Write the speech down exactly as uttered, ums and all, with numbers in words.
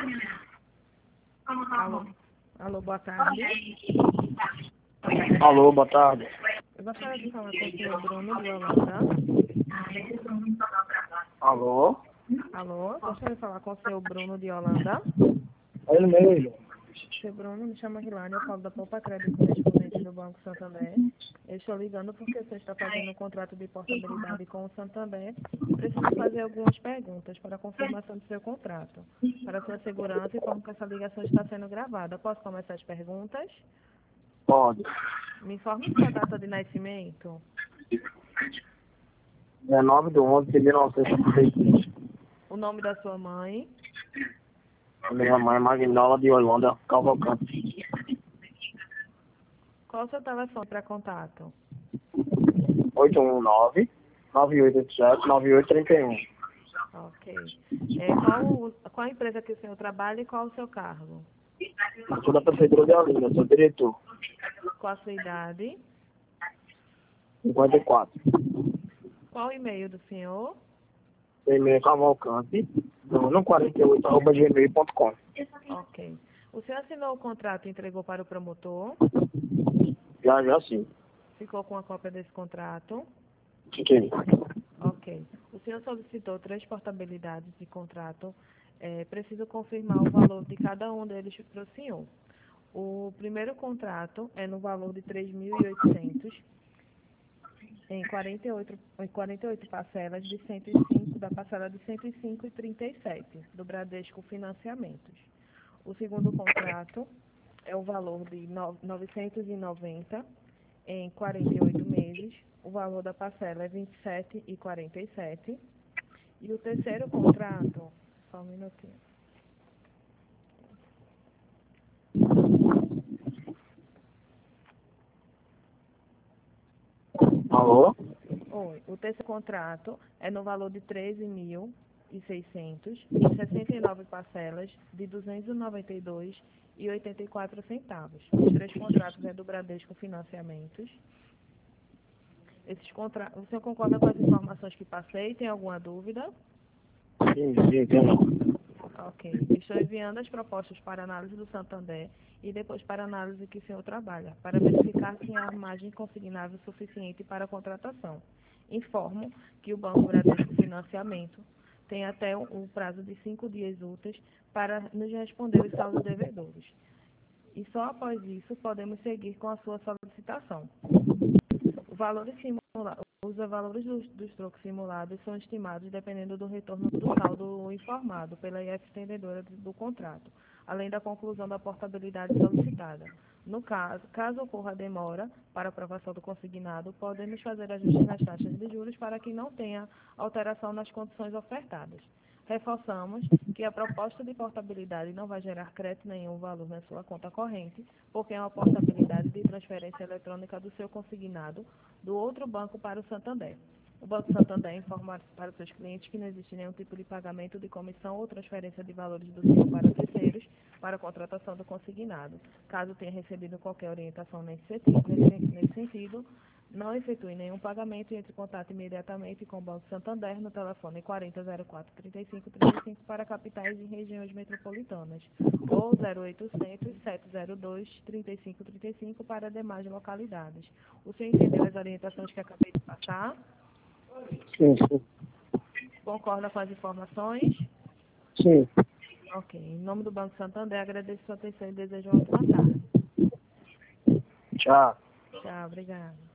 Alô, alô, boa tarde. Alô, boa tarde. Eu gostaria de falar com o senhor Bruno de Holanda. Alô? Alô, gostaria de falar com o senhor Bruno de Holanda. É ele mesmo. Seu Bruno, me chama Rilane, eu falo da Poupa Crédito Correspondente do Banco Santander. Eu estou ligando porque você está fazendo um contrato de portabilidade com o Santander e preciso fazer algumas perguntas para a confirmação do seu contrato. Para sua segurança, informo que essa ligação está sendo gravada. Posso começar as perguntas? Pode. Me informe sua data de nascimento. dezenove de onze de mil novecentos e setenta e três. O nome da sua mãe. A minha mãe é Magnola de Holanda, Cavalcante. Qual o seu telefone para contato? oito um nove, nove oito oito sete, nove oito três um. Ok. É, qual, qual a empresa que o senhor trabalha e qual o seu cargo? Sou da Prefeitura de Olinda, sou diretor. Qual a sua idade? cinquenta e quatro. Qual o e-mail do senhor? E-mail Cavalcante, no quarenta e oito, arroba gmail ponto com. Ok. O senhor assinou o contrato e entregou para o promotor? Já, já sim. Ficou com a cópia desse contrato? Fiquei. Ok. O senhor solicitou três portabilidades de contrato. É, preciso confirmar o valor de cada um deles para o senhor. O primeiro contrato é no valor de três mil e oitocentos, em quarenta e oito, em quarenta e oito parcelas de cento e cinco, da parcela de cento e cinco e trinta e sete, do Bradesco Financiamentos. O segundo contrato é o valor de novecentos e noventa, em quarenta e oito meses. O valor da parcela é vinte e sete e quarenta e sete. E o terceiro contrato, só um minutinho. Alô? Oi, o terceiro contrato é no valor de treze mil e seiscentos, em sessenta e nove parcelas de duzentos e noventa e dois reais e oitenta e quatro centavos. Os três contratos é do Bradesco Financiamentos. Esses contra... O senhor concorda com as informações que passei? Tem alguma dúvida? Sim, sim, sim, não. Ok. Estou enviando as propostas para análise do Santander e depois para análise que o senhor trabalha, para verificar se há margem consignável suficiente para a contratação. Informo que o Banco Bradesco Financiamento tem até um prazo de cinco dias úteis para nos responder os saldos devedores. E só após isso podemos seguir com a sua solicitação. O valor simula... Os valores dos, dos trocos simulados são estimados dependendo do retorno do saldo informado pela I F entendedora do, do contrato, além da conclusão da portabilidade solicitada. No caso, caso ocorra demora para aprovação do consignado, podemos fazer ajustes nas taxas de juros para que não tenha alteração nas condições ofertadas. Reforçamos que a proposta de portabilidade não vai gerar crédito nenhum valor na sua conta corrente, porque é uma portabilidade de transferência eletrônica do seu consignado do outro banco para o Santander. O Banco Santander informa para os seus clientes que não existe nenhum tipo de pagamento de comissão ou transferência de valores do senhor para terceiros para a contratação do consignado. Caso tenha recebido qualquer orientação nesse sentido, nesse, nesse sentido não efetue nenhum pagamento e entre em contato imediatamente com o Banco Santander no telefone quarenta, zero quatro, trinta e cinco, trinta e cinco para capitais e regiões metropolitanas ou zero oitocentos, sete zero dois, trinta e cinco, trinta e cinco para demais localidades. O senhor entendeu as orientações que acabei de passar? Sim, sim. Concorda com as informações? Sim. Ok. Em nome do Banco Santander, agradeço sua atenção e desejo uma ótima tarde. Tchau. Tchau, obrigada.